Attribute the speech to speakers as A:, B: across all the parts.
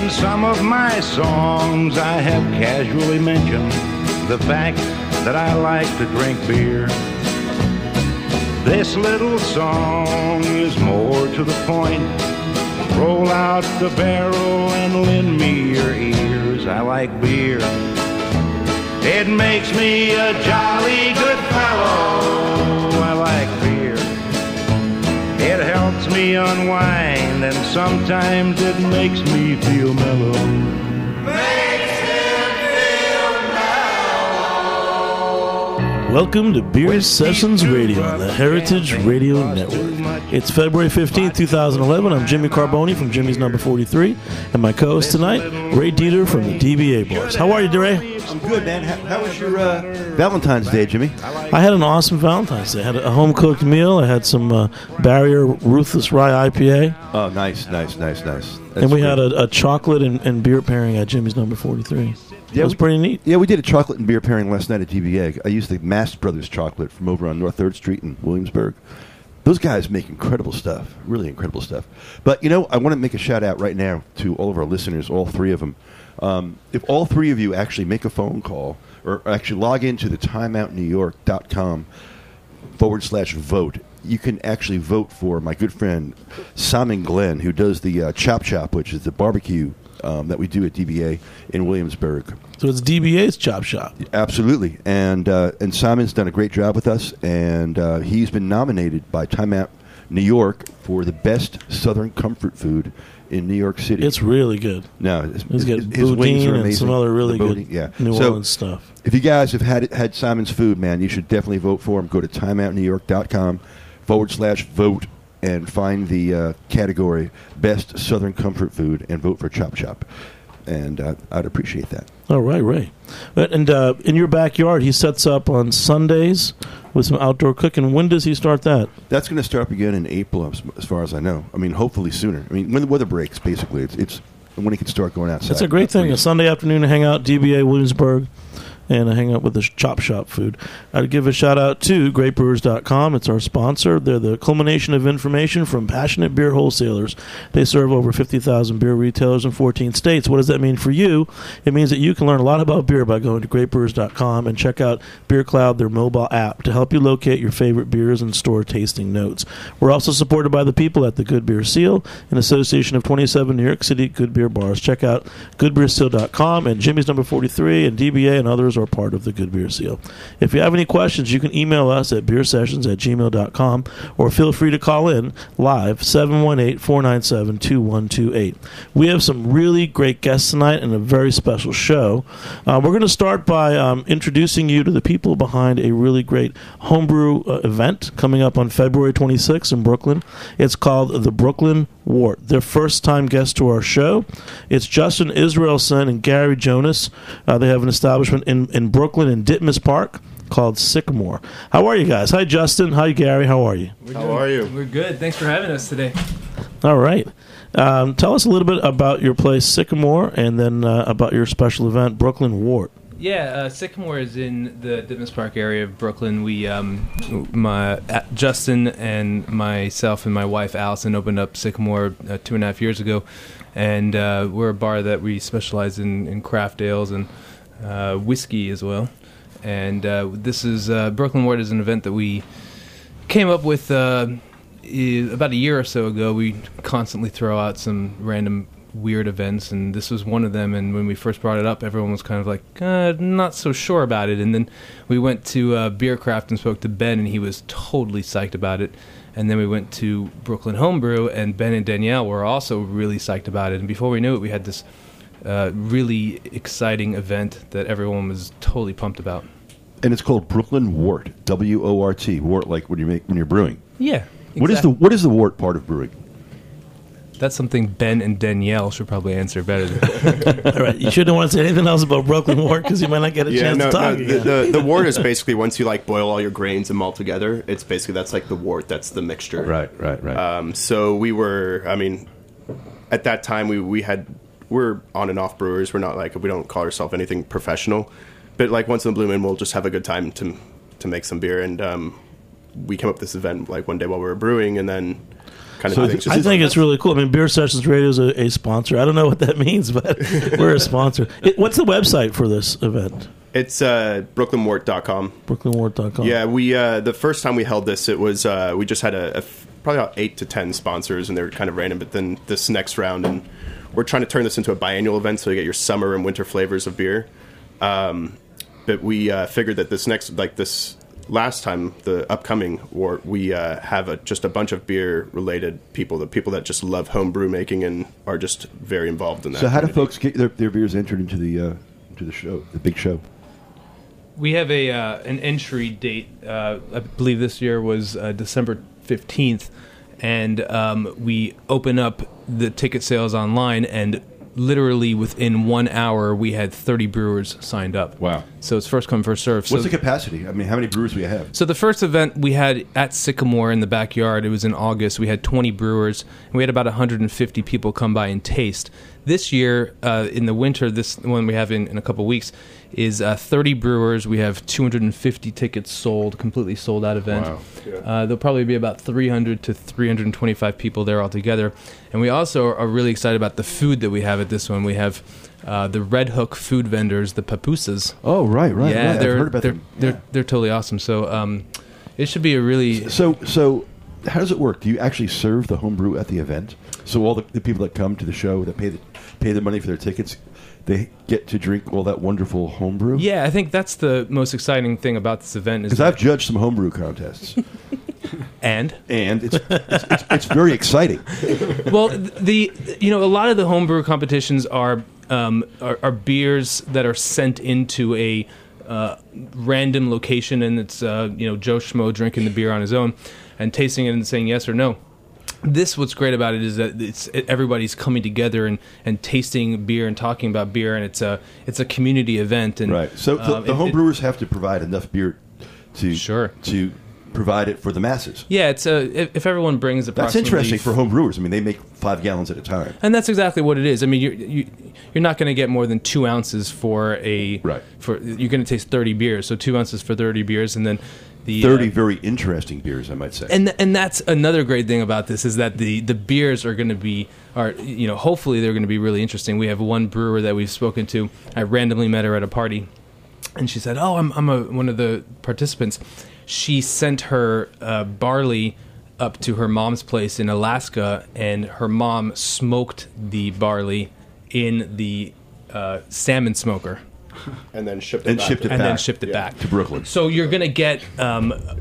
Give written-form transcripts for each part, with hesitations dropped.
A: In some of my songs I have casually mentioned the fact that I like to drink beer. This little song is more to the point. Roll out the barrel and lend me your ears. I like beer. It makes me a jolly good fellow. I like beer. It helps me unwind, and sometimes it makes me feel mellow.
B: Welcome to Beer Sessions Radio on the Heritage Radio Network. It's February 15th, 2011. I'm Jimmy Carboni from Jimmy's Number 43, and my co-host tonight, Ray Dieter from the DBA Boys. How are you, Ray?
C: I'm good, man. How was your Valentine's Day, Jimmy?
B: I had an awesome Valentine's Day. I had a home-cooked meal. I had some Barrier Ruthless Rye IPA.
C: Oh, nice.
B: And we had a chocolate and beer pairing at Jimmy's Number 43. Yeah, it was pretty neat.
C: Yeah, we did a chocolate and beer pairing last night at DBA. I used the Mast Brothers chocolate from over on North 3rd Street in Williamsburg. Those guys make incredible stuff, really incredible stuff. But, I want to make a shout-out right now to all of our listeners, all three of them. If all three of you actually make a phone call or actually log into the timeoutnewyork.com/vote, you can actually vote for my good friend Simon Glenn, who does the Chop Shop, which is the barbecue that we do at DBA in Williamsburg.
B: So it's DBA's Chop Shop.
C: Absolutely. And Simon's done a great job with us, and he's been nominated by Time Out New York for the best Southern comfort food in New York City.
B: It's really good.
C: No,
B: he's got boudin and some other really good New Orleans stuff.
C: If you guys have had Simon's food, man, you should definitely vote for him. Go to timeoutnewyork.com/vote and find the category Best Southern Comfort Food and vote for Chop Shop. And I'd appreciate that.
B: All right, Ray. And in your backyard, he sets up on Sundays with some outdoor cooking. When does he start that?
C: That's going to start up again in April, as far as I know. I mean, hopefully sooner. I mean, when the weather breaks, basically, it's when he can start going outside.
B: It's a great thing. A Sunday afternoon to hang out, DBA Williamsburg, and hang out with the Chop Shop food. I'd give a shout-out to GreatBrewers.com. It's our sponsor. They're the culmination of information from passionate beer wholesalers. They serve over 50,000 beer retailers in 14 states. What does that mean for you? It means that you can learn a lot about beer by going to GreatBrewers.com and check out Beer Cloud, their mobile app, to help you locate your favorite beers and store tasting notes. We're also supported by the people at the Good Beer Seal, an association of 27 New York City good beer bars. Check out goodbeerseal.com, and Jimmy's Number 43 and DBA and others are part of the Good Beer Seal. If you have any questions, you can email us at beersessions@gmail.com or feel free to call in live 718-497-2128. We have some really great guests tonight and a very special show. We're going to start by introducing you to the people behind a really great homebrew event coming up on February 26th in Brooklyn. It's called the Brooklyn Wort. Their first-time guest to our show. It's Justin Israelson and Gary Jonas. They have an establishment in Brooklyn in Ditmas Park called Sycamore. How are you guys? Hi, Justin. Hi, Gary. How are you?
D: How are you?
E: We're good. Thanks for having us today.
B: All right. Tell us a little bit about your place, Sycamore, and then about your special event, Brooklyn Wort.
E: Yeah, Sycamore is in the Ditmas Park area of Brooklyn. We, Justin and myself and my wife Allison opened up Sycamore 2.5 years ago, and we're a bar that we specialize in craft ales and whiskey as well. And this is Brooklyn Wort is an event that we came up with about a year or so ago. We constantly throw out some random weird events, and this was one of them. And when we first brought it up, everyone was kind of like not so sure about it. And then we went to Beercraft and spoke to Ben, and he was totally psyched about it. And then we went to Brooklyn Homebrew, and Ben and Danielle were also really psyched about it. And before we knew it, we had this really exciting event that everyone was totally pumped about.
C: And it's called Brooklyn Wort, W-O-R-T, wort, like when you're brewing.
E: Yeah, exactly.
C: What is the wort part of brewing?
E: That's something Ben and Danielle should probably answer better than.
B: All right, you shouldn't want to say anything else about Brooklyn Wort because you might not get a chance to talk again.
D: The wort is basically once you boil all your grains and malt together, it's basically that's like the wort. That's the mixture.
C: Right.
D: So we were, at that time we're on and off brewers. We're not we don't call ourselves anything professional, but once in the blue moon, we'll just have a good time to make some beer. And we came up with this event one day while we were brewing, and then kind
C: So
D: of thing.
C: is
B: I think it's really cool. I mean, Beer Sessions Radio is a sponsor. I don't know what that means, but we're a sponsor. What's the website for this event?
D: It's brooklynwort.com.
B: BrooklynWart.com.
D: Yeah, we the first time we held this, it was we just had probably about 8 to 10 sponsors, and they were kind of random. But then this next round, and we're trying to turn this into a biannual event, so you get your summer and winter flavors of beer. But we figured that this last time, the upcoming Wart, we have just a bunch of beer-related people, the people that just love home brew making and are just very involved in that.
C: So how do
D: community.
C: folks get their beers entered into the show, the big show?
E: We have an entry date. I believe this year was December 15th, and we open up the ticket sales online, and literally within 1 hour, we had 30 brewers signed up.
C: Wow.
E: So it's first come, first serve.
C: What's the capacity? I mean, how many brewers do we have?
E: So the first event we had at Sycamore in the backyard, it was in August. We had 20 brewers, and we had about 150 people come by and taste. This year, in the winter, this one we have in a couple weeks, is 30 brewers. We have 250 tickets sold, completely sold out event.
C: Wow.
E: There'll probably be about 300 to 325 people there altogether. And we also are really excited about the food that we have at this one. We have the Red Hook food vendors, the Papusas.
C: Oh, right.
E: Yeah,
C: I've heard about them.
E: they're totally awesome. So it should be a really...
C: So how does it work? Do you actually serve the homebrew at the event? So all the people that come to the show that pay the money for their tickets, they get to drink all that wonderful homebrew?
E: Yeah, I think that's the most exciting thing about this event.
C: Because I've judged some homebrew contests,
E: and
C: it's very exciting.
E: well, a lot of the homebrew competitions are beers that are sent into a random location, and it's Joe Schmo drinking the beer on his own and tasting it and saying yes or no. What's great about it is that everybody's coming together and tasting beer and talking about beer, and it's a community event. And
C: right. So the home brewers have to provide enough beer to provide it for the masses.
E: Yeah, it's if everyone brings approximately...
C: That's interesting for home brewers. I mean, they make 5 gallons at a time.
E: And that's exactly what it is. I mean, you're not going to get more than 2 ounces for
C: Right.
E: You're going to taste 30 beers, so 2 ounces for 30 beers, and then...
C: 30 very interesting beers, I might say.
E: And that's another great thing about this is that the beers are going to be, hopefully they're going to be really interesting. We have one brewer that we've spoken to. I randomly met her at a party, and she said, "Oh, I'm one of the participants." She sent her barley up to her mom's place in Alaska, and her mom smoked the barley in the salmon smoker.
D: And then shipped it back
C: to Brooklyn.
E: So you're going to get
C: I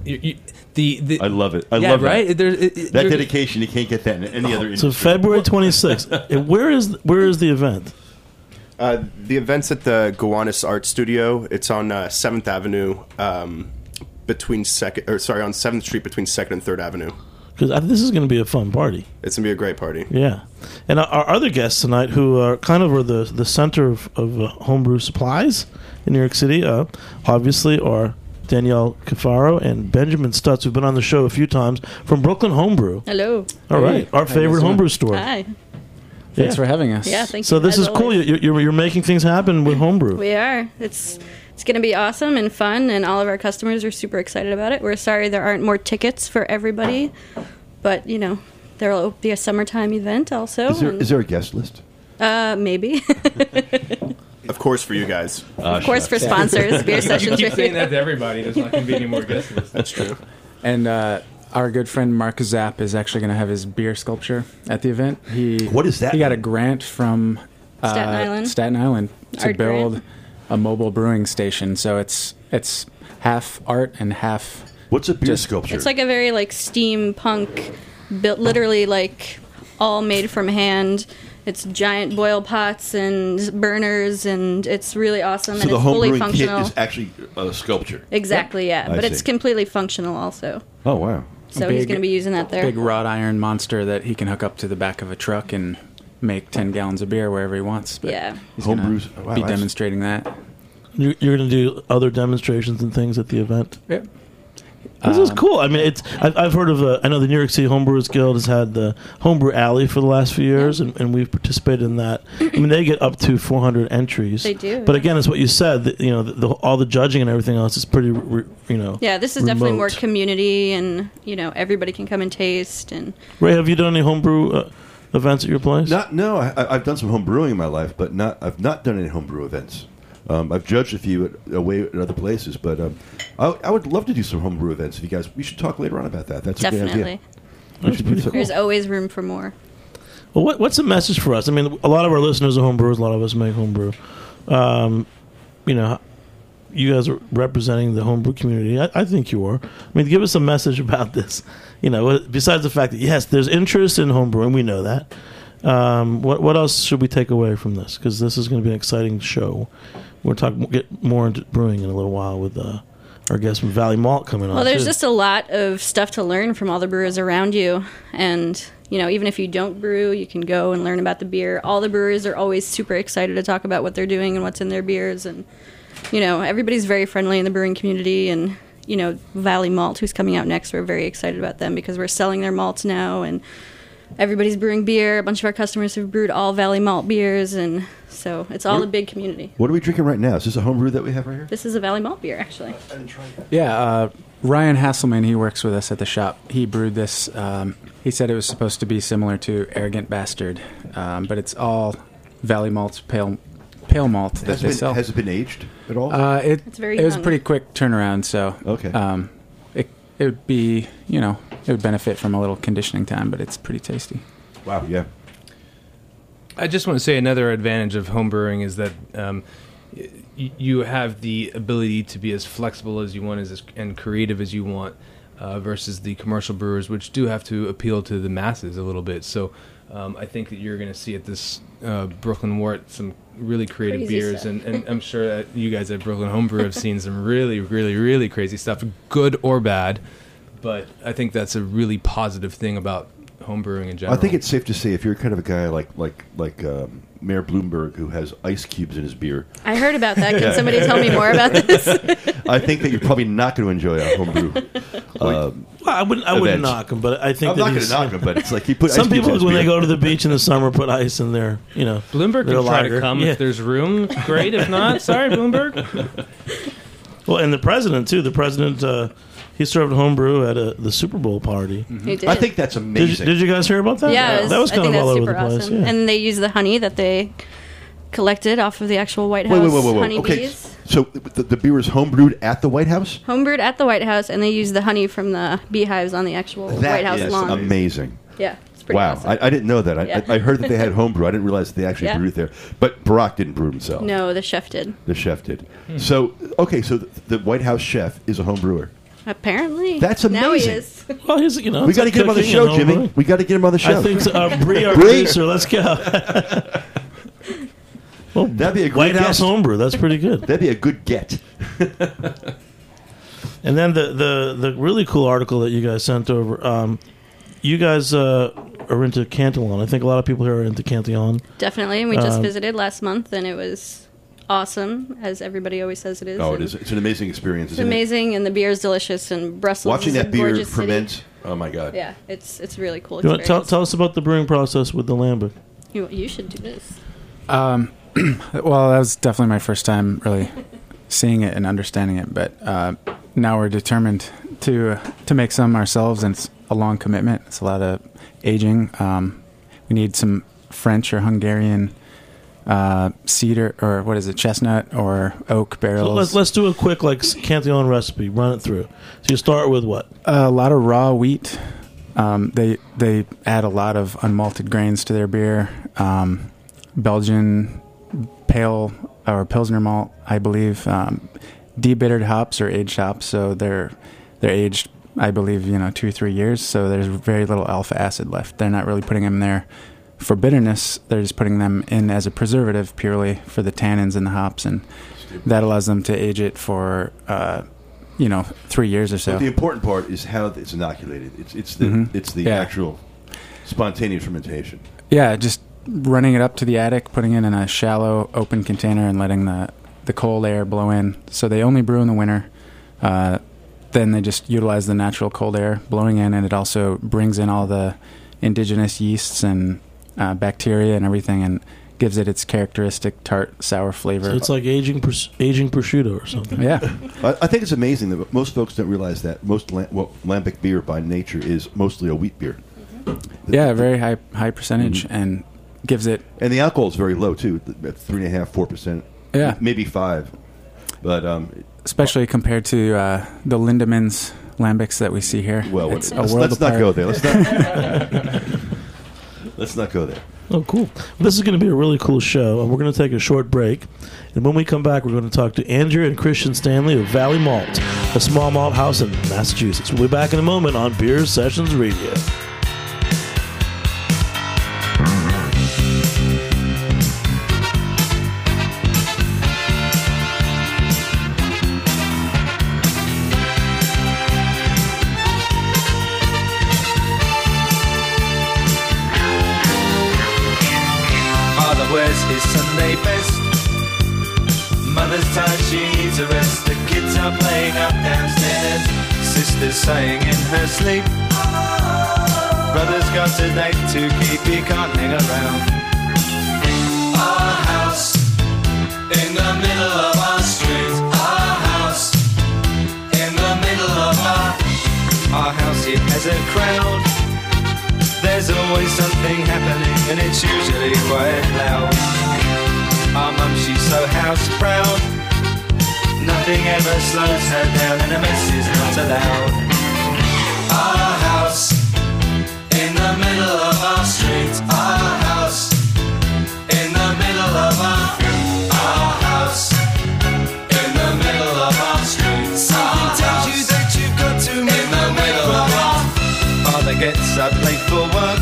C: love it. I love
E: right?
C: that dedication. You can't get that in any other industry.
B: So February 26th. Where is the event?
D: The event's at the Gowanus Art Studio. It's on 7th Avenue, on 7th Street between 2nd and 3rd Avenue.
B: Because this is going to be a fun party.
D: It's going to be a great party.
B: Yeah. And our other guests tonight, who are kind of the center of homebrew supplies in New York City, obviously are Danielle Cafaro and Benjamin Stutz, who've been on the show a few times from Brooklyn Homebrew.
F: Hello.
B: All right. Our favorite homebrew store.
F: Hi.
G: Thanks for having us.
F: Yeah, thank you.
B: So this is cool. You're making things happen with homebrew.
F: We are. It's going to be awesome and fun, and all of our customers are super excited about it. We're sorry there aren't more tickets for everybody, but, there will be a summertime event also.
C: Is there a guest list?
F: Maybe.
D: Of course, for you guys.
F: Of course, for sponsors. Beer Sessions.
E: You keep saying that to everybody. There's not going to be any more guest lists.
D: That's true.
G: And our good friend Mark Zapp is actually going to have his beer sculpture at the event.
C: What is that?
G: He got a grant from
F: Staten Island
G: to
F: Art
G: build
F: grant.
G: a mobile brewing station. So it's half art and half...
C: What's a beer sculpture?
F: It's like a very steampunk, built literally all made from hand. It's giant boil pots and burners, and it's really awesome.
C: So
F: and
C: the
F: it's
C: home
F: fully
C: brewing
F: functional.
C: kit is actually a sculpture.
F: Exactly, yeah.
C: I
F: But it's
C: see.
F: completely functional also.
C: Oh, wow.
F: So he's going to be using that there.
G: Big wrought iron monster that he can hook up to the back of a truck and make 10 gallons of beer wherever he wants. But
F: Yeah.
G: he's
C: Home
G: gonna
C: brews. Wow,
G: be
C: that's-
G: demonstrating that.
B: You're going to do other demonstrations and things at the event?
G: Yep.
B: This is cool. I mean, I've heard of. I know the New York City Homebrewers Guild has had the Homebrew Alley for the last few years, and we've participated in that. I mean, they get up to 400 entries.
F: They do.
B: But again, it's what you said. That, all the judging and everything else is pretty.
F: Yeah, this is definitely more
B: remote.
F: community, and everybody can come and taste. And
B: Ray, have you done any homebrew events at your place?
C: No, I've done some home brewing in my life, but I've not done any homebrew events. I've judged a few away at other places, but I would love to do some homebrew events. If you guys, we should talk later on about that. That's a good
F: definitely,
C: idea.
B: That's pretty cool.
F: there's always room for more.
B: Well, what's the message for us? I mean, a lot of our listeners are homebrewers. A lot of us make homebrew. You guys are representing the homebrew community. I think you are. I mean, give us a message about this. Besides the fact that, yes, there's interest in homebrewing. We know that. What else should we take away from this? Because this is going to be an exciting show. We'll get more into brewing in a little while with our guest from Valley Malt coming on.
F: Well, there's
B: too.
F: just a lot of stuff to learn from all the brewers around you. And, even if you don't brew, you can go and learn about the beer. All the brewers are always super excited to talk about what they're doing and what's in their beers. And, everybody's very friendly in the brewing community. And, Valley Malt, who's coming out next, we're very excited about them because we're selling their malts now. And everybody's brewing beer. A bunch of our customers have brewed all Valley Malt beers. And so it's all a big community.
C: What are we drinking right now? Is this a homebrew that we have right here?
F: This is a Valley Malt beer, actually.
C: I didn't try that.
G: Yeah, Ryan Hasselman, he works with us at the shop. He brewed this. He said it was supposed to be similar to Arrogant Bastard, but it's all Valley Malt's pale malt that they sell.
C: Has it been aged at all?
F: It's very
G: It was a
F: young.
G: pretty quick turnaround, so
C: Okay.
G: It would be, it would benefit from a little conditioning time, but it's pretty tasty.
C: Wow, yeah.
E: I just want to say another advantage of home brewing is that you have the ability to be as flexible as you want and creative as you want versus the commercial brewers, which do have to appeal to the masses a little bit. So I think that you're going to see at this Brooklyn Wort some really creative
F: Crazy
E: beers,
F: stuff.
E: and I'm sure that you guys at Brooklyn Homebrew have seen some really, really, really crazy stuff, good or bad. But I think that's a really positive thing about homebrewing in general.
C: I think it's safe to say if you're kind of a guy like Mayor Bloomberg who has ice cubes in his beer,
F: I heard about that. Can somebody tell me more about this?
C: I think that you're probably not going to enjoy a homebrew.
B: Well, I wouldn't
C: event.
B: knock him, but I think
C: I'm
B: that
C: not going
B: he's
C: to knock him, but it's like he put
B: some
C: ice cubes
B: people
C: in his
B: when they
C: beer.
B: go to the beach in the summer put ice in their
E: Bloomberg
B: their
E: can try
B: lager.
E: to come
B: Yeah.
E: if there's room. Great. If not, sorry, Bloomberg.
B: Well, and the president too. The president he served homebrew at the Super Bowl party.
F: He did.
C: I think that's amazing.
B: Did you guys hear about that?
F: Yeah,
B: that was
F: I
B: kind
F: think
B: of all
F: that's
B: over
F: super
B: the place.
F: awesome.
B: Yeah.
F: And they use the honey that they collected off of the actual White House
C: Wait.
F: honeybees.
C: Okay, so the beer is homebrewed at the White House?
F: Homebrewed at the White House, and they use the honey from the beehives on the actual White House
C: That is
F: lawn.
C: amazing.
F: Yeah, it's pretty
C: Wow,
F: awesome.
C: I didn't know that.
F: Yeah.
C: I heard that they had homebrew. I didn't realize they actually
F: Yeah.
C: brewed there. But Barack didn't brew himself.
F: No, the chef did.
C: The chef did. So, okay, so the White House chef is a home brewer.
F: Apparently.
C: That's
F: Now he
C: amazing.
F: is.
B: Well, he's
C: We got to get him on the show, Jimmy. We got to get him on the show.
B: I think so. Bree, our
C: Bree.
B: producer. Let's go. Well,
C: That'd be a great
B: White House
C: guest.
B: homebrew. That's pretty good.
C: That'd be a good get.
B: And then the really cool article that you guys sent over. You guys are into Cantillon. I think a lot of people here are into Cantillon.
F: Definitely. And we just visited last month, and it was awesome, as everybody always says it is.
C: Oh, it
F: And
C: is. It's an amazing experience.
F: It's
C: Isn't
F: amazing, and the beer is delicious, and Brussels
C: Watching
F: is a
C: that beer
F: gorgeous
C: ferment.
F: city.
C: Oh my God.
F: Yeah, it's a really cool
B: You want
F: experience.
B: tell us about the brewing process with the Lambic.
F: You should do this.
G: Well, that was definitely my first time really seeing it and understanding it. But now we're determined to make some ourselves, and it's a long commitment. It's a lot of aging. We need some French or Hungarian cedar, or what is it, chestnut or oak barrels.
B: So let's do a quick Cantillon recipe. Run it through. So you start with what?
G: A lot of raw wheat. They add a lot of unmalted grains to their beer. Belgian pale or Pilsner malt, I believe. Debittered hops or aged hops, so they're aged, I believe, 2 or 3 years. So there's very little alpha acid left. They're not really putting them there for bitterness. They're just putting them in as a preservative purely for the tannins in the hops, and that allows them to age it for 3 years or so.
C: But the important part is how it's inoculated. It's the
G: Yeah.
C: actual spontaneous fermentation.
G: Yeah, just running it up to the attic, putting it in a shallow open container, and letting the cold air blow in. So they only brew in the winter. then they just utilize the natural cold air blowing in, and it also brings in all the indigenous yeasts and bacteria and everything, and gives it its characteristic tart, sour flavor.
B: So it's like aging prosciutto or something.
G: Yeah.
C: I think it's amazing that most folks don't realize that most lambic beer by nature is mostly a wheat beer.
G: Yeah, very high percentage, and gives it...
C: And the alcohol is very low, too, at 3.5%, 4%.
G: Yeah.
C: Maybe 5%. But
G: especially compared to the Lindemans lambics that we see here.
C: Well,
G: it's
C: let's not go there. Let's not go there.
B: Oh, cool. This is going to be a really cool show, and we're going to take a short break. And when we come back, we're going to talk to Andrew and Christian Stanley of Valley Malt, a small malt house in Massachusetts. We'll be back in a moment on Beer Sessions Radio.
H: His Sunday best. Mother's tired, she needs a rest. The kids are playing up downstairs. Sister's sighing in her sleep. Brother's got a date to keep, he can't hang around. Our house in the middle of our street. Our house in the middle of our house. It has a crowd. There's always something happening, and it's usually quite loud. Our mum, she's so house proud. Nothing ever slows her down, and a mess is not allowed. Our house in the middle of our street. Our house in the middle of our house in the middle of our street. Someone tells you that you've got to in the middle of our. Father gets up late for work.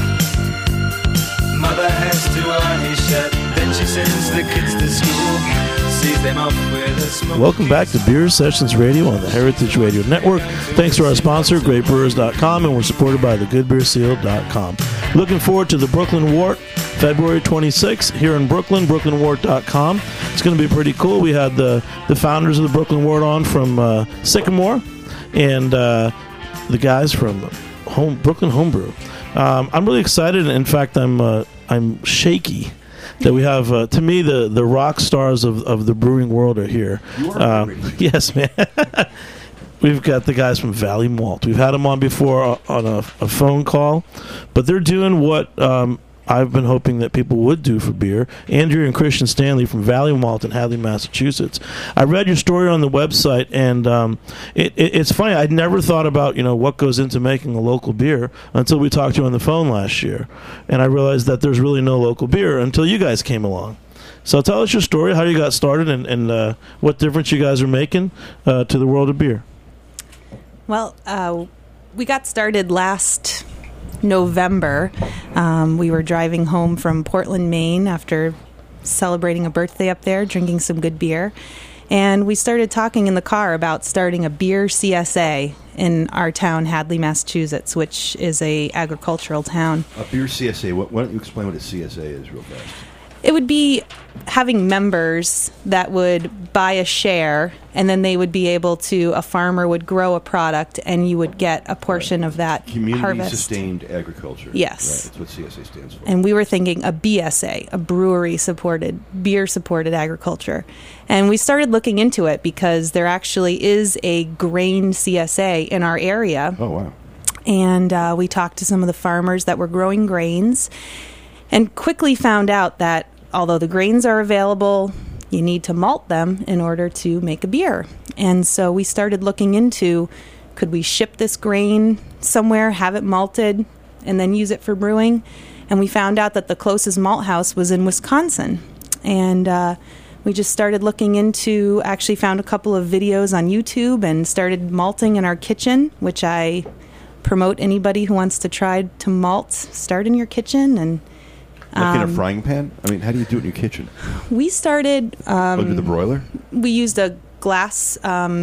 H: Mother has to iron his shirt. Then she sends the kids to school. Sees them off with a smoke.
B: Welcome back to Beer Sessions Radio on the Heritage Radio Network. Thanks to our sponsor, GreatBrewers.com, and we're supported by thegoodbeerseal.com. Looking forward to the Brooklyn Wort, February 26th, here in Brooklyn, brooklynwort.com. It's going to be pretty cool. We had the founders of the Brooklyn Wort on from Sycamore, and the guys from Brooklyn Homebrew. I'm really excited. In fact, I'm shaky that we have, to me, the rock stars of the brewing world are here.
C: You are
B: yes, man. We've got the guys from Valley Malt. We've had them on before on a phone call, but they're doing what I've been hoping that people would do for beer. Andrew and Christian Stanley from Valley Malt in Hadley, Massachusetts. I read your story on the website, and it's funny. I'd never thought about what goes into making a local beer until we talked to you on the phone last year, and I realized that there's really no local beer until you guys came along. So tell us your story, how you got started, and what difference you guys are making to the world of beer.
I: Well, we got started last November. We were driving home from Portland, Maine after celebrating a birthday up there, drinking some good beer. And we started talking in the car about starting a beer CSA in our town, Hadley, Massachusetts, which is a agricultural town.
C: A beer CSA. Why don't you explain what a CSA is real fast?
I: It would be having members that would buy a share, and then they would be able to, a farmer would grow a product, and you would get a portion of that harvest.
C: Community-sustained agriculture.
I: Yes.
C: Right, that's what CSA stands for.
I: And we were thinking a BSA, a brewery-supported, beer-supported agriculture. And we started looking into it because there actually is a grain CSA in our area.
C: Oh, wow.
I: And we talked to some of the farmers that were growing grains and quickly found out that although the grains are available, you need to malt them in order to make a beer. And so we started looking into, could we ship this grain somewhere, have it malted, and then use it for brewing? And we found out that the closest malt house was in Wisconsin. And we just started looking into, actually found a couple of videos on YouTube and started malting in our kitchen, which I promote anybody who wants to try to malt. Start in your kitchen and
C: like in a frying pan? I mean, how do you do it in your kitchen?
I: We started...
C: under the broiler?
I: We used a glass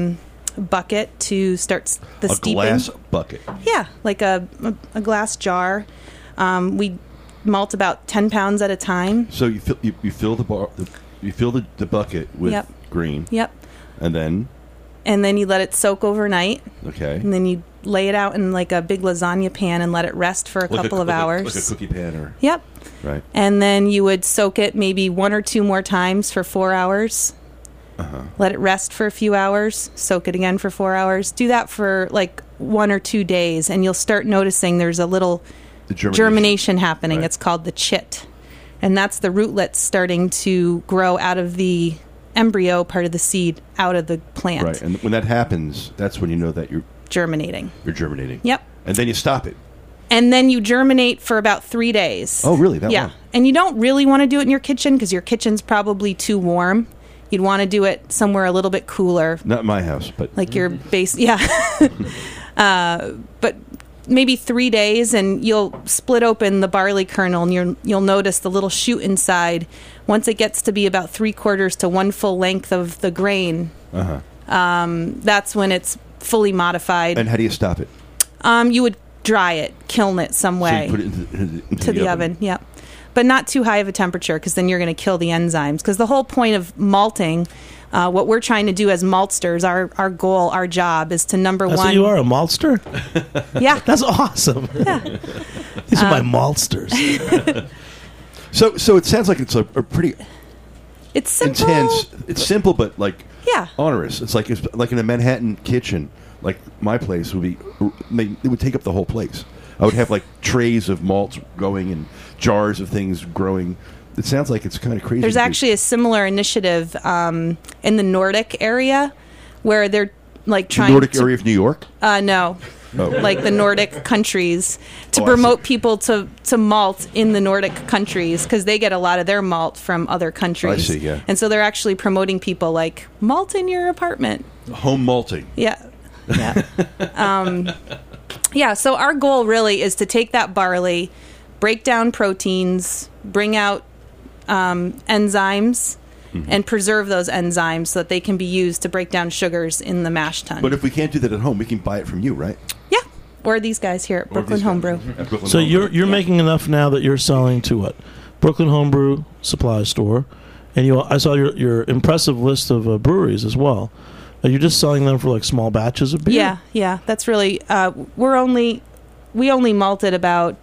I: bucket to start the steeping.
C: A glass bucket?
I: Yeah, like a glass jar. We malt about 10 pounds at a time.
C: So you fill the bucket with
I: Yep.
C: green.
I: Yep.
C: And then?
I: and then you let it soak overnight,
C: Okay.
I: and then you lay it out in like a big lasagna pan and let it rest for a couple of hours.
C: Like a cookie pan or...
I: Yep.
C: Right.
I: And then you would soak it maybe 1 or 2 more times for 4 hours. Let it rest for a few hours. Soak it again for 4 hours. Do that for like 1 or 2 days, and you'll start noticing there's a little
C: The
I: germination happening.
C: Right.
I: It's called the chit. And that's the rootlets starting to grow out of the embryo part of the seed out of the plant.
C: Right. And when that happens, that's when you know that you're
I: Germinating.
C: germinating.
I: Yep.
C: And then you stop it.
I: And then you germinate for about 3 days.
C: Oh, really? That
I: yeah.
C: long?
I: And you don't really want to do it in your kitchen because your kitchen's probably too warm. You'd want to do it somewhere a little bit cooler,
C: Not in my house, but...
I: like your base. Yeah. But maybe 3 days, and you'll split open the barley kernel, and you'll notice the little shoot inside. Once it gets to be about 3/4 to 1 full length of the grain, that's when it's fully modified.
C: And how do you stop it?
I: You would dry it, kiln it some
C: So
I: way.
C: you put it into
I: To the oven. Yep. But not too high of a temperature, because then you're going to kill the enzymes. Because the whole point of malting, what we're trying to do as maltsters, our goal, our job is to number
B: That's
I: one.
B: what you are, a maltster?
I: Yeah.
B: That's awesome.
I: Yeah.
B: These are my maltsters.
C: So it sounds like it's a pretty
I: It's simple.
C: intense. It's simple, but like
I: Yeah.
C: onerous. It's like in a Manhattan kitchen. Like my place would be, it would take up the whole place. I would have like trays of malts going and jars of things growing. It sounds like it's kind of crazy.
I: There's actually a similar initiative in the Nordic area where they're like
C: the
I: trying
C: Nordic
I: to,
C: area of New York.
I: No.
C: Oh.
I: Like the Nordic countries to
C: Oh, I
I: promote
C: see.
I: people to malt in the Nordic countries because they get a lot of their malt from other countries.
C: I see, yeah.
I: And so they're actually promoting people like malt in your apartment.
C: Home malting.
I: Yeah. Yeah. Yeah. So our goal really is to take that barley, break down proteins, bring out enzymes, and preserve those enzymes so that they can be used to break down sugars in the mash tun.
C: But if we can't do that at home, we can buy it from you, right?
I: Yeah. Or these guys here at Brooklyn Homebrew.
C: At Brooklyn
B: So
C: Homebrew.
B: you're making enough now that you're selling to what? Brooklyn Homebrew Supply Store, and I saw your impressive list of breweries as well. Are you just selling them for like small batches of beer?
I: Yeah, yeah. That's really we only malted about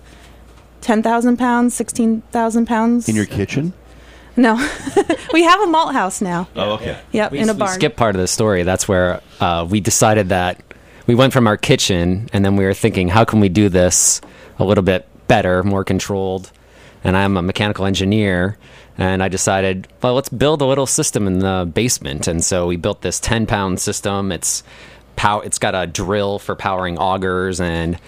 I: 10,000 pounds, 16,000 pounds
C: in your kitchen.
I: No, we have a malt house now.
C: Oh, okay.
I: Yep, in a
J: We
I: barn.
J: skipped part of the story. That's where we decided that we went from our kitchen, and then we were thinking, how can we do this a little bit better, more controlled? And I'm a mechanical engineer, and I decided, well, let's build a little system in the basement. And so we built this 10-pound system. It's got a drill for powering augers and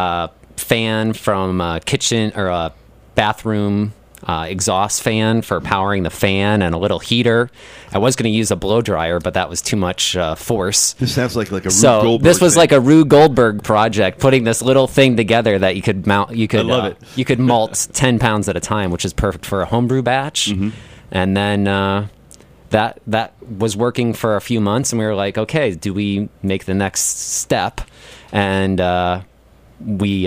J: fan from a kitchen or a bathroom exhaust fan for powering the fan, and a little heater. I was going to use a blow dryer, but that was too much force.
C: This sounds like a Rube
J: So
C: Goldberg
J: this was
C: thing.
J: like a Rube Goldberg project, putting this little thing together that you could mount. You could
C: I love it.
J: You could malt 10 pounds at a time, which is perfect for a homebrew batch.
C: Mm-hmm.
J: And then that was working for a few months, and we were like, okay, do we make the next step? And we.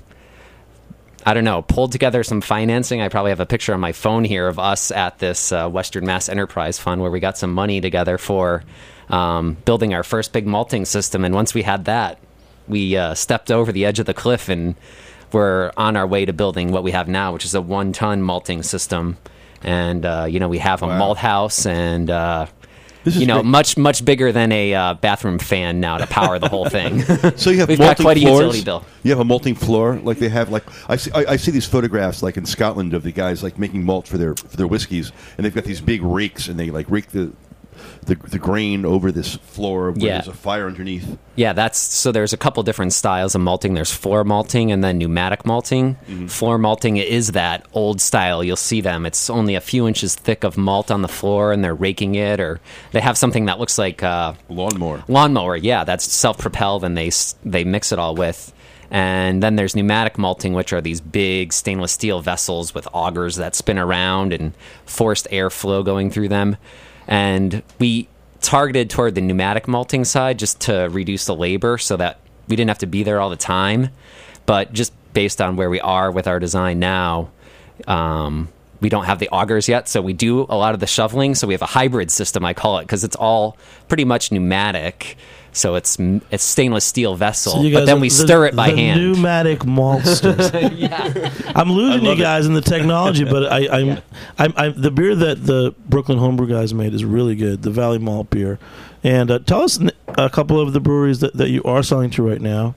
J: I don't know, pulled together some financing. I probably have a picture on my phone here of us at this Western Mass Enterprise Fund where we got some money together for building our first big malting system. And once we had that, we stepped over the edge of the cliff and we're on our way to building what we have now, which is a 1-ton malting system. And, we have a malt house and...
C: This is great.
J: much bigger than a bathroom fan now to power the whole thing.
C: So you have
J: We've got
C: malting
J: quite a
C: floors?
J: utility bill.
C: You have a malting floor, like they have. Like I see these photographs, like in Scotland, of the guys like making malt for their whiskeys, and they've got these big rakes, and they like rake the grain over this floor where there's a fire underneath.
J: Yeah, there's a couple different styles of malting. There's floor malting and then pneumatic malting.
C: Mm-hmm.
J: Floor malting is that old style. You'll see them. It's only a few inches thick of malt on the floor, and they're raking it, or they have something that looks like lawnmower. Yeah, that's self-propelled, and they mix it all with. And then there's pneumatic malting, which are these big stainless steel vessels with augers that spin around and forced airflow going through them. And we targeted toward the pneumatic malting side just to reduce the labor so that we didn't have to be there all the time. But just based on where we are with our design now, we don't have the augers yet, so we do a lot of the shoveling. So we have a hybrid system, I call it, because it's all pretty much pneumatic. So it's stainless steel vessel,
B: So you
J: but
B: guys
J: then
B: are
J: we stir it by hand.
B: Pneumatic maltsters. I'm losing you guys in the technology, but I'm the beer that the Brooklyn Homebrew guys made is really good. The Valley Malt beer, and tell us a couple of the breweries that you are selling to right now.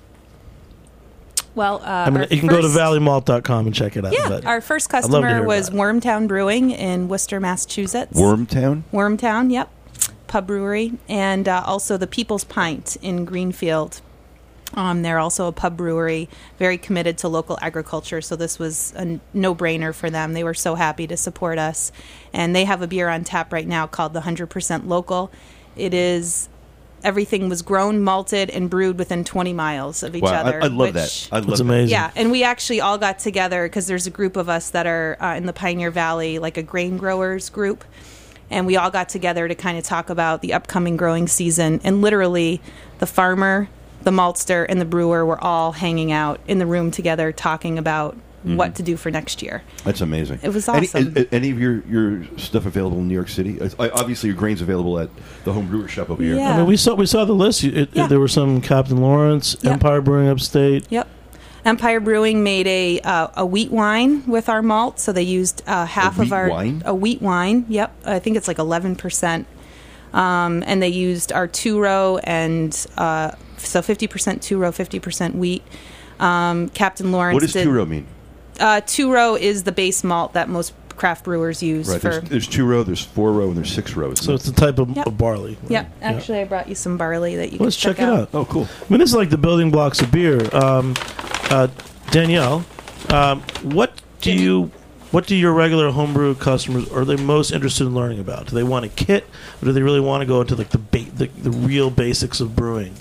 I: Well,
B: you can go to valleymalt.com and check it out.
I: Yeah,
B: but
I: our first
B: I'd love to
I: customer
B: hear
I: was
B: about it.
I: Wormtown Brewing in Worcester, Massachusetts.
C: Wormtown?
I: Wormtown, yep. Pub brewery. And also the People's Pint in Greenfield. They're also a pub brewery, very committed to local agriculture, so this was a no-brainer for them. They were so happy to support us. And they have a beer on tap right now called the 100% Local. It is... Everything was grown, malted, and brewed within 20 miles of each other.
C: I love that. I love
B: That's
C: that.
B: amazing.
I: Yeah, and we actually all got together because there's a group of us that are in the Pioneer Valley, like a grain growers group, and we all got together to kind of talk about the upcoming growing season. And literally, the farmer, the maltster, and the brewer were all hanging out in the room together talking about what to do for next year.
C: That's amazing.
I: It was awesome.
C: Any of your stuff available in New York City? Obviously, your grain's available at the home brewer shop over here.
I: Yeah.
B: I mean, we saw the list. There were some Captain Lawrence,
I: Yep.
B: Empire Brewing upstate.
I: Yep. Empire Brewing made a wheat wine with our malt, so they used half
C: A
I: of our
C: wheat wine?
I: a wheat wine. Yep, I think it's like 11%, and they used our 2-row and so 50% 2-row, 50% wheat. Captain Lawrence.
C: What does
I: did,
C: 2-row mean?
I: 2-row is the base malt that most craft brewers use
C: Right.
I: for.
C: There's 2-row, there's 4-row, and there's 6-row.
B: So it's a type of,
I: Yep.
B: of barley. right?
I: Yep. Actually, I brought you some barley that you
B: Let's
I: can
B: check it out.
C: Oh, cool.
B: I mean, this is like the building blocks of beer. Danielle, what do your regular homebrew customers are they most interested in learning about? Do they want a kit, or do they really want to go into like the real basics of brewing,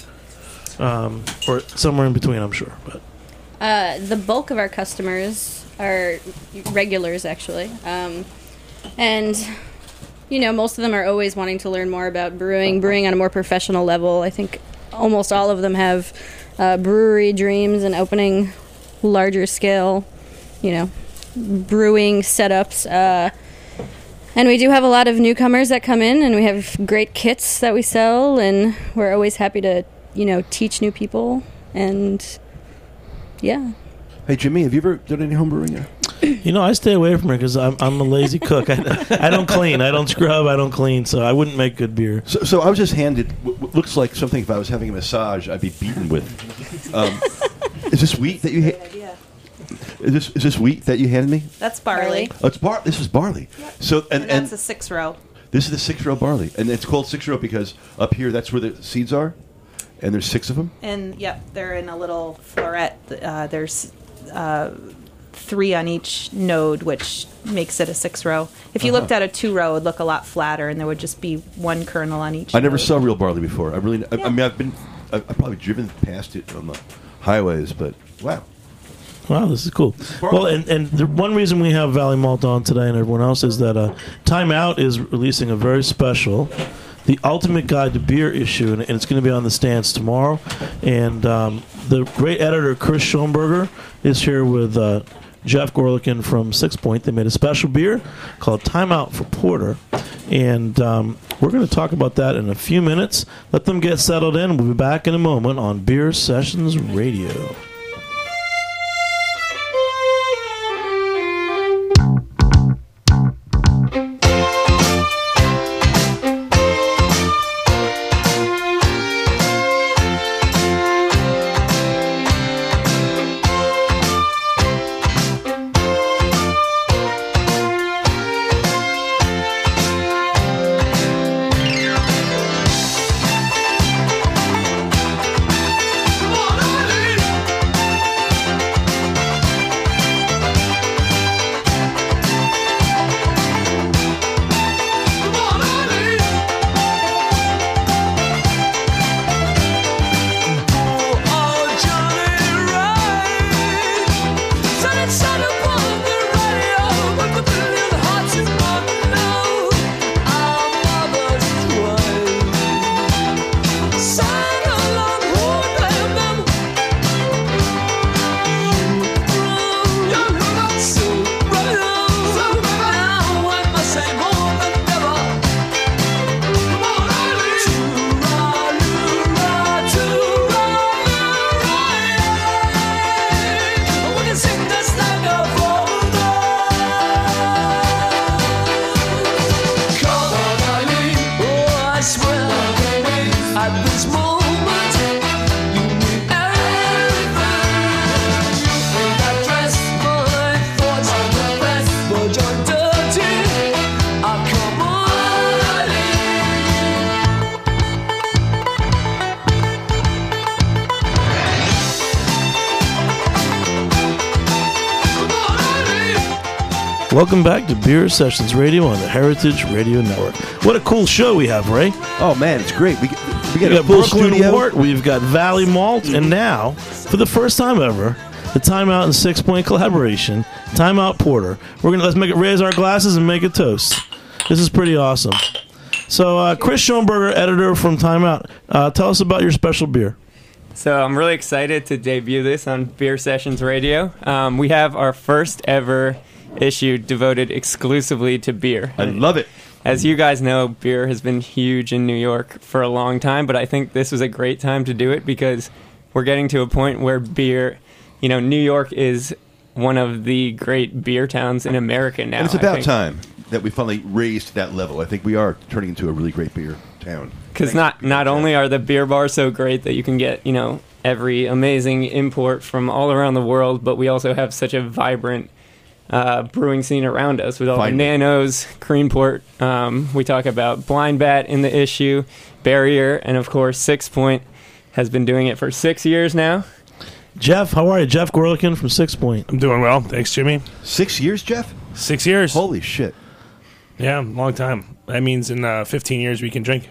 B: or somewhere in between? I'm sure, but
F: The bulk of our customers are regulars, actually. And, most of them are always wanting to learn more about brewing on a more professional level. I think almost all of them have brewery dreams and opening larger scale, brewing setups. And we do have a lot of newcomers that come in, and we have great kits that we sell, and we're always happy to, teach new people. And, yeah.
C: Hey, Jimmy, have you ever done any home brewing?
B: I stay away from it because I'm a lazy cook. I don't clean, I don't scrub, I don't clean, so I wouldn't make good beer.
C: So I was just handed what looks like something. If I was having a massage, I'd be beaten with. Is this wheat that you? Is this wheat that you handed me?
I: That's barley.
C: Oh, it's This is barley.
I: Yep.
C: So
I: And that's a 6-row.
C: this is the 6-row barley, and it's called 6-row because up here that's where the seeds are, and there's 6 of them.
I: And yep, they're in a little floret. There's 3 on each node, which makes it a 6-row. If you looked at a 2-row, it would look a lot flatter, and there would just be 1 kernel on each.
C: I never
I: node.
C: saw real barley before. I mean,
I: Yeah.
C: I've probably driven past it on the highways, but wow.
B: Wow, this is cool. Well, and the one reason we have Valley Malt on today and everyone else is that Time Out is releasing a very special, The Ultimate Guide to Beer issue, and it's going to be on the stands tomorrow. And the great editor, Chris Schoenberger, is here with Jeff Gorlikin from Six Point. They made a special beer called Time Out for Porter. And we're going to talk about that in a few minutes. Let them get settled in. We'll be back in a moment on Beer Sessions Radio. Welcome back to Beer Sessions Radio on the Heritage Radio Network. What a cool show we have, Ray.
C: Oh, man, it's great. We got
B: We've
C: a full
B: Brooklyn
C: studio.
B: Wort, we've got Valley Malt, and now, for the first time ever, the Time Out and 6 Point collaboration, Time Out Porter. Let's make it raise our glasses and make a toast. This is pretty awesome. So, Chris Schoenberger, editor from Time Out, tell us about your special beer.
K: So I'm really excited to debut this on Beer Sessions Radio. We have our first ever issue devoted exclusively to beer.
C: I love it.
K: As you guys know, beer has been huge in New York for a long time, but I think this was a great time to do it because we're getting to a point where beer, New York is one of the great beer towns in America now.
C: And it's about time that we finally raised to that level. I think we are turning into a really great beer town.
K: Because not only are the beer bars so great that you can get, every amazing import from all around the world, but we also have such a vibrant brewing scene around us with all the Nanos, Creamport. We talk about Blind Bat in the issue, Barrier, and of course 6 Point has been doing it for 6 years now.
B: Jeff, how are you? Jeff Gorlikin from 6 Point.
L: I'm doing well. Thanks, Jimmy.
C: 6 years, Jeff?
L: 6 years.
C: Holy shit.
L: Yeah, long time. That means in 15 years we can drink.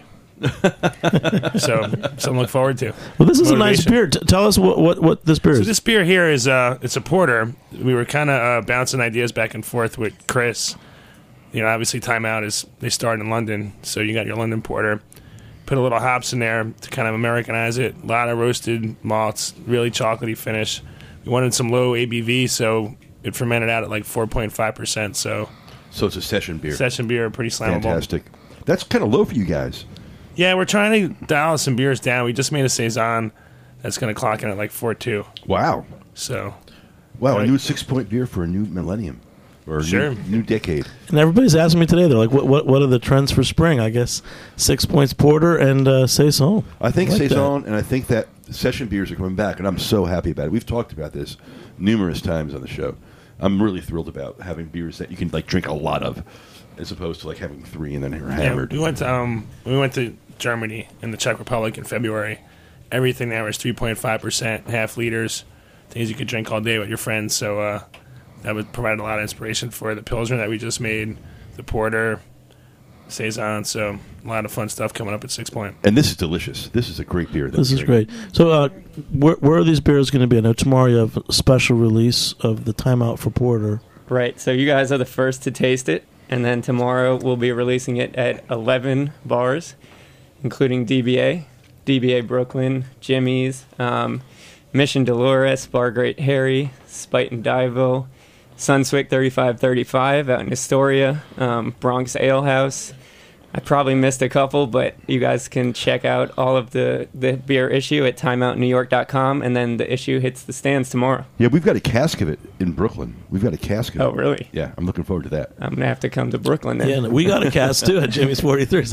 L: So, something to look forward to.
B: Well, this is a nice beer. Tell us what this beer is.
L: So this beer here is it's a porter. We were kind of bouncing ideas back and forth with Chris. Obviously Time Out they started in London, so you got your London porter. Put a little hops in there to kind of Americanize it. A lot of roasted malts, really chocolatey finish. We wanted some low ABV, so it fermented out at like 4.5%. So
C: it's a session beer.
L: Session beer, pretty slammable.
C: Fantastic. That's kind of low for you guys.
L: Yeah, we're trying to dial some beers down. We just made a Saison that's going to clock in at like 4.2.
C: Wow.
L: So,
C: a new 6 Point beer for a new millennium or a new decade.
B: And everybody's asking me today, they're like, what are the trends for spring? I guess 6 Points Porter and Saison.
C: I think
B: like
C: Saison, and I think that session beers are coming back, and I'm so happy about it. We've talked about this numerous times on the show. I'm really thrilled about having beers that you can drink a lot of, as opposed to having three and then you're hammered.
L: We went to Germany and the Czech Republic in February. Everything there was 3.5%, half liters, things you could drink all day with your friends. So that would provide a lot of inspiration for the Pilsner that we just made, the Porter, Saison. So a lot of fun stuff coming up at 6 Point.
C: And this is delicious. This is a great beer.
B: This is great. So where are these beers going to be? I know tomorrow you have a special release of the Time Out for Porter.
K: Right. So you guys are the first to taste it. And then tomorrow we'll be releasing it at 11 bars, including DBA Brooklyn, Jimmy's, Mission Dolores, Bar Great Harry, Spite and Divo, Sunswick 3535 out in Astoria, Bronx Ale House. I probably missed a couple, but you guys can check out all of the beer issue at timeoutnewyork.com, and then the issue hits the stands tomorrow.
C: Yeah, we've got a cask of it in Brooklyn. We've got a cask of it.
K: Oh, really?
C: Yeah, I'm looking forward to that.
K: I'm going to have to come to Brooklyn then.
B: Yeah, we got a cask, too, at Jimmy's 43s.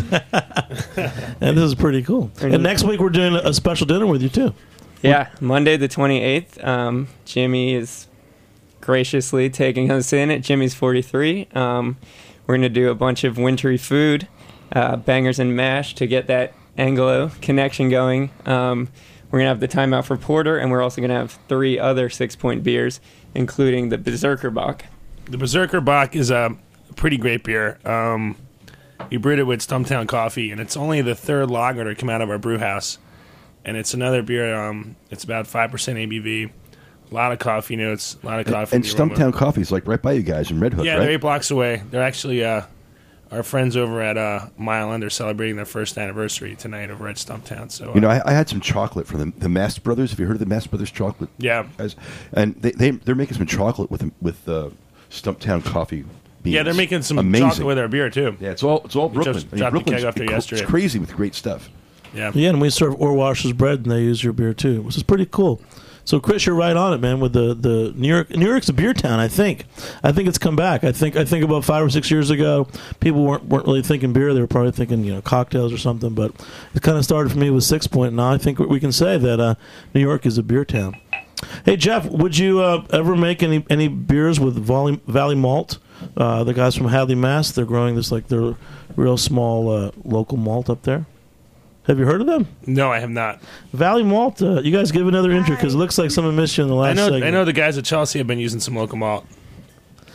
B: And this is pretty cool. And next week we're doing a special dinner with you, too.
K: Yeah, Monday the 28th. Jimmy is graciously taking us in at Jimmy's 43. We're going to do a bunch of wintry food. Bangers and mash to get that Anglo connection going. We're going to have the Time Out for Porter, and we're also going to have 3 other 6 Point beers, including the Berserker Bock.
L: The Berserker Bock is a pretty great beer. We brewed it with Stumptown Coffee, and it's only the third lager to come out of our brew house. And it's another beer, it's about 5% ABV. A lot of coffee notes, a lot of coffee.
C: And Stumptown Coffee is right by you guys in Red Hook,
L: yeah,
C: right?
L: they're 8 blocks away. They're actually... our friends over at Mile End are celebrating their first anniversary tonight over at Stumptown. So
C: I had some chocolate from the Mast Brothers. Have you heard of the Mast Brothers chocolate?
L: Yeah,
C: guys? And they're making some chocolate with Stumptown coffee beans.
L: Yeah, they're making some
C: amazing
L: chocolate with our beer too.
C: Yeah, it's all Brooklyn.
L: Just dropped the keg off there yesterday.
C: It's crazy with great stuff.
L: Yeah,
B: and we serve Orwash's bread, and they use your beer too, which is pretty cool. So, Chris, you're right on it, man. With the New York, New York's a beer town. I think it's come back. I think about 5 or 6 years ago, people weren't really thinking beer. They were probably thinking cocktails or something. But it kind of started for me with 6 Point. Now I think we can say that New York is a beer town. Hey, Jeff, would you ever make any beers with Valley Malt? The guys from Hadley, Mass. They're growing this their real small local malt up there. Have you heard of them?
L: No, I have not.
B: Valley Malt, you guys give another intro because it looks like someone missed you in the last segment.
L: I know the guys at Chelsea have been using some local malt.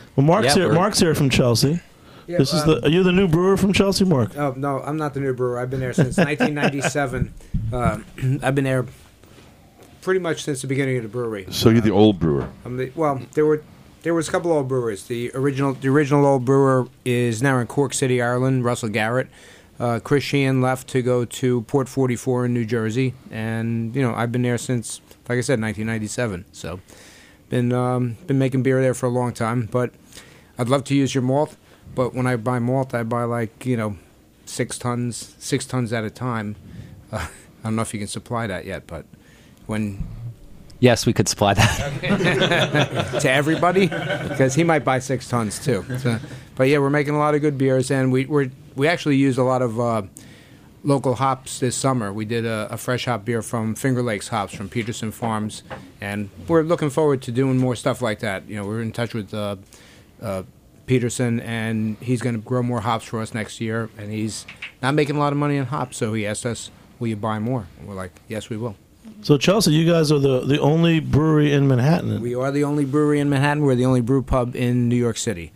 B: Well, Mark's
J: Yeah,
B: here.
J: we're-
B: Mark's here from Chelsea.
M: Yeah,
B: This is the. Are you the new brewer from Chelsea, Mark?
M: Oh no, I'm not the new brewer. I've been there since 1997. I've been there pretty much since the beginning of the brewery.
C: So you're the old brewer.
M: There was a couple old brewers. The original old brewer is now in Cork City, Ireland. Russell Garrett. Chris Sheehan left to go to Port 44 in New Jersey, and I've been there since, like I said, 1997. So, been making beer there for a long time. But I'd love to use your malt. But when I buy malt, I buy 6 tons at a time. I don't know if you can supply that yet, but when
J: Yes, we could supply that.
M: to everybody, because he might buy 6 tons too. So, but yeah, we're making a lot of good beers, and we actually used a lot of local hops this summer. We did a fresh hop beer from Finger Lakes hops from Peterson Farms, and we're looking forward to doing more stuff like that. We're in touch with Peterson, and he's going to grow more hops for us next year, and he's not making a lot of money on hops, so he asked us, will you buy more? And we're like, yes, we will.
B: So Chelsea, you guys are the only brewery in Manhattan.
M: We are the only brewery in Manhattan. We're the only brew pub in New York City.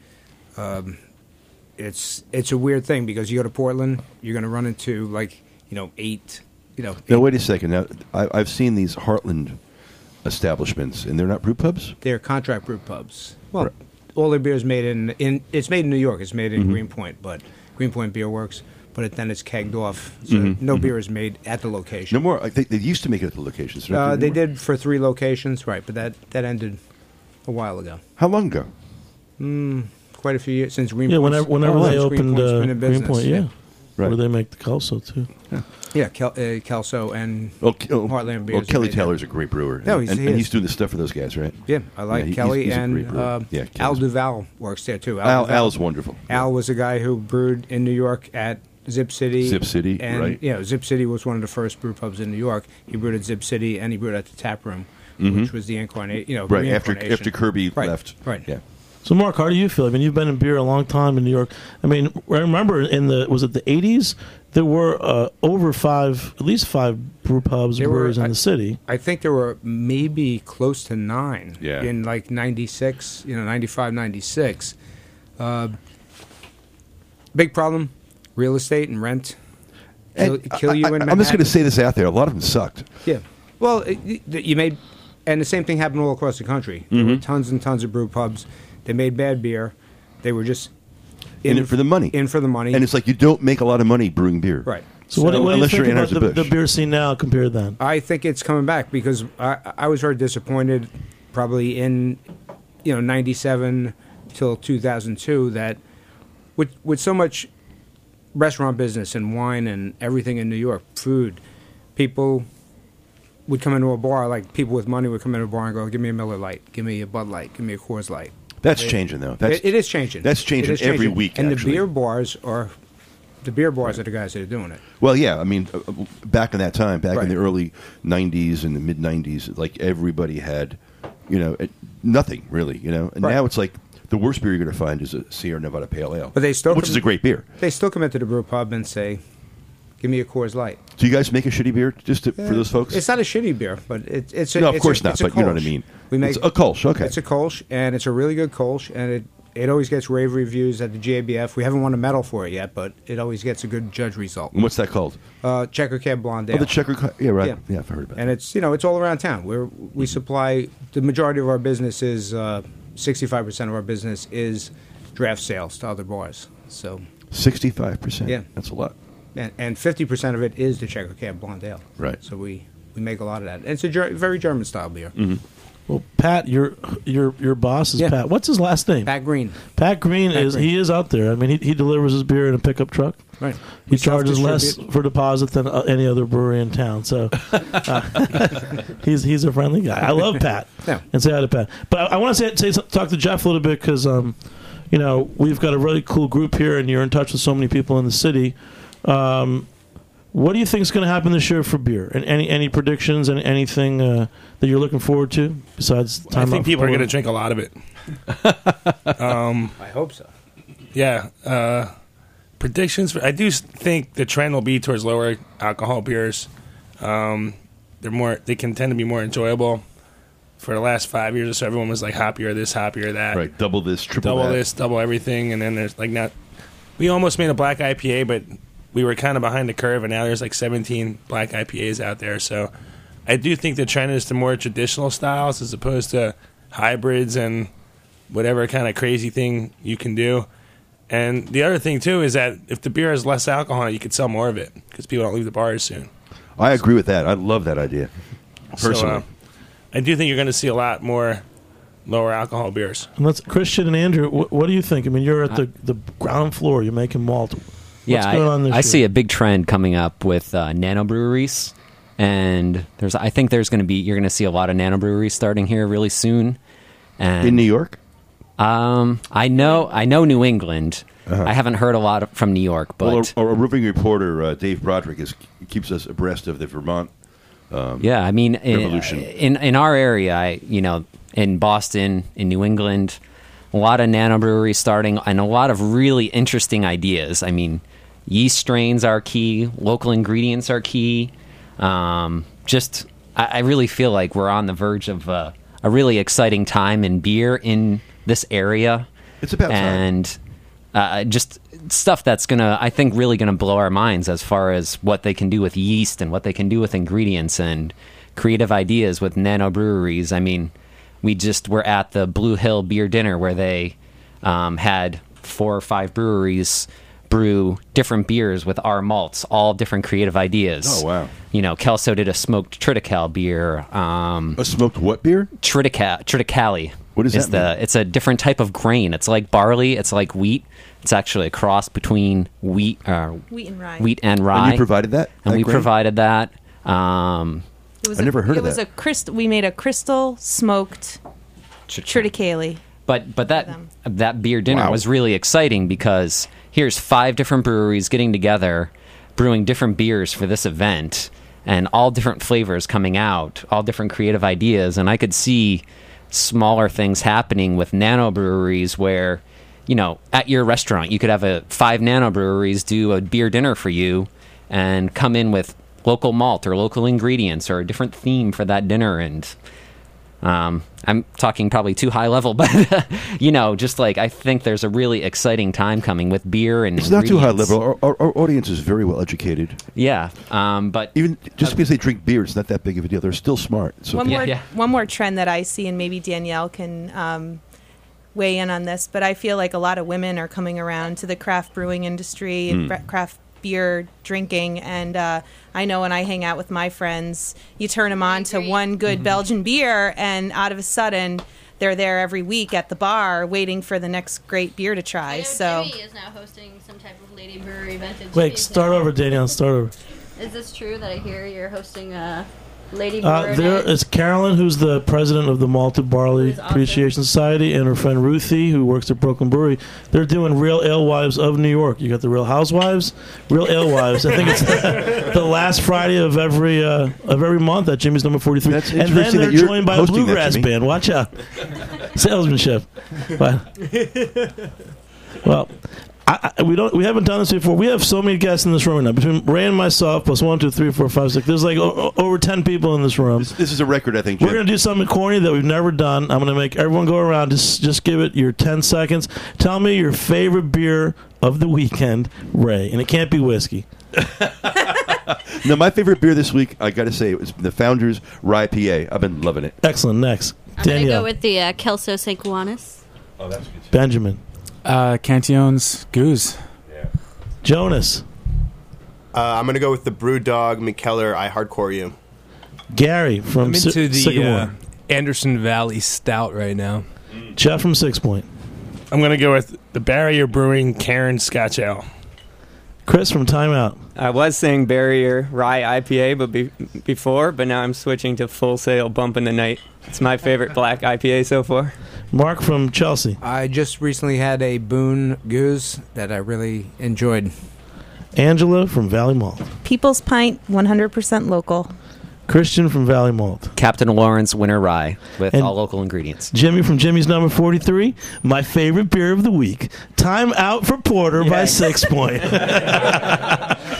M: It's a weird thing because you go to Portland, you're going to run into 8.
C: Now wait a second. Now I've seen these Heartland establishments, and they're not brew pubs.
M: They're contract brew pubs. Well, all their beer is made in. It's made in New York. It's made in Greenpoint, but Greenpoint Beer Works. But then it's kegged off, so no beer is made at the location.
C: No more. I think they used to make it at the locations.
M: They did for 3 locations, right? But that ended a while ago.
C: How long ago?
M: Quite a few years since Greenpoint.
B: Yeah, whenever they opened
M: been in business,
B: Greenpoint, yeah.
C: Right.
B: Where they make the Kelso too.
M: Yeah, Kelso and Heartland Beers.
C: Kelly Taylor's a great brewer.
M: No,
C: and he's doing the stuff for those guys, right?
M: Yeah, I like Kelly,
C: he's a
M: and
C: great brewer.
M: Al Duval works there too.
C: Al's wonderful.
M: Al was a guy who brewed in New York at Zip City.
C: Zip City,
M: and,
C: right.
M: Zip City was one of the first brew pubs in New York. He brewed at Zip City, and he brewed at the Tap Room, which was the incarnation.
C: Right, after Kirby left.
M: Right.
C: Yeah.
B: So, Mark, how do you feel? I mean, you've been in beer a long time in New York. I mean, I remember was it the 80s? There were at least 5 brew pubs and breweries in the city.
M: I think there were maybe close to 9 in 96, 95, 96. Big problem, real estate and rent. Kill you in Manhattan.
C: I'm just going to say this out there. A lot of them sucked.
M: Yeah. Well, you made... And the same thing happened all across the country. There were tons and tons of brew pubs. They made bad beer. They were just
C: in it for the money.
M: In for the money.
C: And it's like you don't make a lot of money brewing beer.
M: Right.
B: So what do you
C: unless
B: think
C: you're
B: about
C: Anheuser-Busch.
B: the beer scene now compared to then?
M: I think it's coming back because I was very disappointed probably in 97 till 2002 that with so much restaurant business and wine and everything in New York, food, people would come into a bar, like people with money would come into a bar and go, give me a Miller Lite, give me a Bud Light, give me a Coors Light.
C: That's changing, though.
M: It is changing.
C: That's changing every week,
M: and
C: actually.
M: the beer bars are the guys that are doing it.
C: Well, yeah, I mean, back in that time, back in
M: Right.
C: the early 90s and the mid-90s, like everybody had, nothing really, And
M: Right.
C: now it's like the worst beer you're going to find is a Sierra Nevada Pale Ale,
M: But they still
C: which is a great beer.
M: They still come into the brew pub and say, give me a Coors Light.
C: Do you guys make a shitty beer for those folks?
M: It's not a shitty beer, but it's a,
C: No, of
M: it's
C: course
M: a,
C: not,
M: it's a
C: but you know what I
M: Kolsch.
C: mean.
M: We make
C: It's a Kolsch, okay.
M: It's a Kolsch, and it's a really good Kolsch, and it always gets rave reviews at the GABF. We haven't won a medal for it yet, but it always gets a good judge result.
C: And what's that called?
M: Checker Cab Blonde Ale.
C: Oh, the Checker. Yeah, right.
M: Yeah.
C: Yeah, I've heard about
M: And it's it's all around town. We supply the majority of our business is 65% of our business is draft sales to other bars. So
C: 65%.
M: Yeah.
C: That's a lot.
M: and 50% of it is the Checker Cab Blonde Ale.
C: Right.
M: So we make a lot of that. And it's a very German style beer.
C: Mm-hmm.
B: Well, Pat, your boss is Pat. What's his last name?
M: Pat Green.
B: Pat Green he is out there. I mean, he delivers his beer in a pickup truck.
M: Right.
B: He charges less for deposit than any other brewery in town. So he's a friendly guy. I love Pat.
M: Yeah.
B: And say hi to Pat. But I want to talk to Jeff a little bit because we've got a really cool group here, and you're in touch with so many people in the city. What do you think is going to happen this year for beer? And any predictions and anything that you're looking forward to besides time?
L: I think people are going to drink a lot of it.
M: I hope so.
L: Yeah. Predictions. I do think the trend will be towards lower alcohol beers. They can tend to be more enjoyable. for the last 5 years or so, everyone was like hoppier this, hoppier that.
C: Right, double this, triple
L: double
C: that.
L: this, double everything, and then there's like now. We almost made a black IPA, but we were kind of behind the curve, and now there's like 17 black IPAs out there. So I do think the trend is to more traditional styles as opposed to hybrids and whatever kind of crazy thing you can do. And the other thing, too, is that if the beer has less alcohol, you could sell more of it because people don't leave the bars soon.
C: I agree with that. I love that idea, personally.
L: So, I do think you're going to see a lot more lower alcohol beers.
B: And let's Christian and Andrew, what do you think? I mean, you're at the ground floor. You're making malt. What's going on this
J: I
B: year?
J: see a big trend coming up with nano breweries, and I think you're going to see a lot of nano breweries starting here really soon. And
C: in New York?
J: I know New England. I haven't heard a lot from New York, but
C: our roving reporter Dave Broderick keeps us abreast of the Vermont.
J: I mean,
C: revolution.
J: In our area, in Boston, in New England, a lot of nano breweries starting, and a lot of really interesting ideas. I mean, yeast strains are key, local ingredients are key. I really feel like we're on the verge of a really exciting time in beer in this area.
C: It's about time.
J: And just stuff that's I think, really gonna blow our minds as far as what they can do with yeast and what they can do with ingredients and creative ideas with nano breweries. I mean, we're at the Blue Hill Beer Dinner where they had 4 or 5 breweries brew different beers with our malts, all different creative ideas.
C: Oh, wow.
J: Kelso did a smoked Triticale beer.
C: A smoked what beer?
J: Triticale.
C: What does that mean?
J: It's a different type of grain. It's like barley. It's like wheat. It's actually a cross between wheat
I: and rye.
J: Wheat and rye.
C: And you provided that?
J: And we
C: grain?
J: provided that.
C: I never heard of that.
I: We made a crystal smoked Triticale.
J: But that beer dinner was really exciting because here's 5 different breweries getting together, brewing different beers for this event, and all different flavors coming out, all different creative ideas. And I could see smaller things happening with nano breweries where, at your restaurant, you could have 5 nano breweries do a beer dinner for you and come in with local malt or local ingredients or a different theme for that dinner. And I'm talking probably too high level, but I think there's a really exciting time coming with beer and
C: it's not too high level. Our audience is very well educated.
J: Yeah, but
C: even just because they drink beer, it's not that big of a deal. They're still smart. So
I: One more trend that I see, and maybe Danielle can weigh in on this, but I feel like a lot of women are coming around to the craft brewing industry and craft beer drinking, and I know when I hang out with my friends, you turn them on to one good Belgian beer, and out of a sudden they're there every week at the bar waiting for the next great beer to try. So
F: Jimmy is now hosting some type of lady brewery event.
B: Wait, start over, Danielle. Start over.
F: Is this true that I hear you're hosting a lady brewery
B: There
F: event?
B: is Carolyn, who's the president of the Malted Barley Appreciation Society, and her friend Ruthie, who works at Brooklyn Brewery. They're doing Real Alewives of New York. You got the Real Housewives, Real Alewives. I think it's the last Friday of every month at Jimmy's Number 43.
C: That's
B: and then
C: interesting
B: they're
C: that you're
B: joined by a
C: hosting that,
B: bluegrass
C: Jimmy.
B: band. Watch out. Salesmanship. Well, we haven't done this before. We have so many guests in this room right now. Between Ray and myself, plus 1, 2, 3, 4, 5, 6. There's like over 10 people in this room.
C: This is a record, I think, Jim.
B: We're going to do something corny that we've never done. I'm going to make everyone go around. Just give it your 10 seconds. Tell me your favorite beer of the weekend, Ray. And it can't be whiskey.
C: No, my favorite beer this week, I got to say, it was the Founders Rye PA. I've been loving it.
B: Excellent. Next.
F: I'm going to
B: Danielle.
F: go with the Kelso St. Kiwanis.
C: Oh, that's good.
B: Benjamin.
G: Cantion's Goose.
B: Jonas.
D: I'm going to go with the Brewdog Mikkeller I Hardcore You.
B: Gary from
E: I'm into the
B: Sycamore.
E: Anderson Valley Stout right now.
B: Jeff from 6 Point.
L: I'm going to go with the Barrier Brewing Karen Scotch Ale.
B: Chris from Timeout.
K: I was saying Barrier Rye IPA but now I'm switching to Full Sail Bump in the Night. It's my favorite black IPA so far.
B: Mark from Chelsea.
M: I just recently had a Boone Goose that I really enjoyed.
B: Angela from Valley Malt.
I: People's Pint, 100% local.
B: Christian from Valley Malt.
J: Captain Lawrence Winter Rye with
B: And
J: all local ingredients.
B: Jimmy from Jimmy's Number 43. My favorite beer of the week. Time Out for Porter by 6 Point.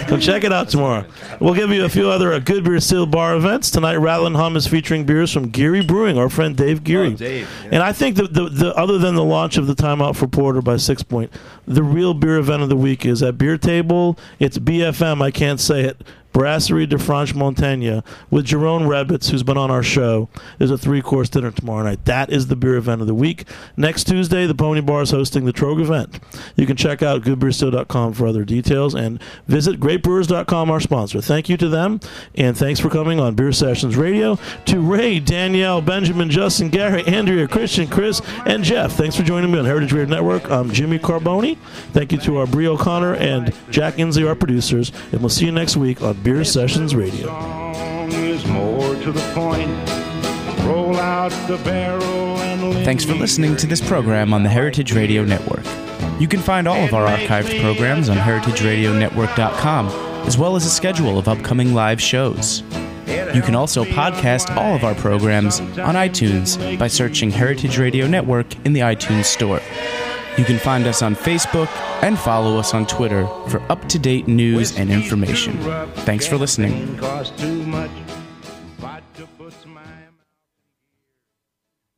B: So check it out tomorrow. We'll give you a few other Good Beer Still Bar events. Tonight, Rattlin' Hum is featuring beers from Geary Brewing, our friend Dave Geary.
C: Dave, yeah.
B: And I think that the other than the launch of the Time Out for Porter by 6 Point, the real beer event of the week is at Beer Table. It's BFM, I can't say it, Brasserie de Franche Montagne with Jerome Rebitz, who's been on our show. There's a 3-course dinner tomorrow night. That is the beer event of the week. Next Tuesday, the Pony Bar is hosting the Trogue event. You can check out goodbeerstill.com for other details and visit greatbrewers.com, our sponsor. Thank you to them, and thanks for coming on Beer Sessions Radio. To Ray, Danielle, Benjamin, Justin, Gary, Andrea, Christian, Chris, and Jeff. Thanks for joining me on Heritage Radio Network. I'm Jimmy Carboni. Thank you to our Brie O'Connor and Jack Inslee, our producers, and we'll see you next week on Beer Sessions Radio.
A: Song is more to the point. Roll out the barrel and
N: Thanks for listening to this program on the Heritage Radio Network. You can find all of our archived programs on heritageradionetwork.com, as well as a schedule of upcoming live shows. You can also podcast all of our programs on iTunes by searching Heritage Radio Network in the iTunes Store. You can find us on Facebook and follow us on Twitter for up-to-date news and information. Thanks for listening.
A: cost too much.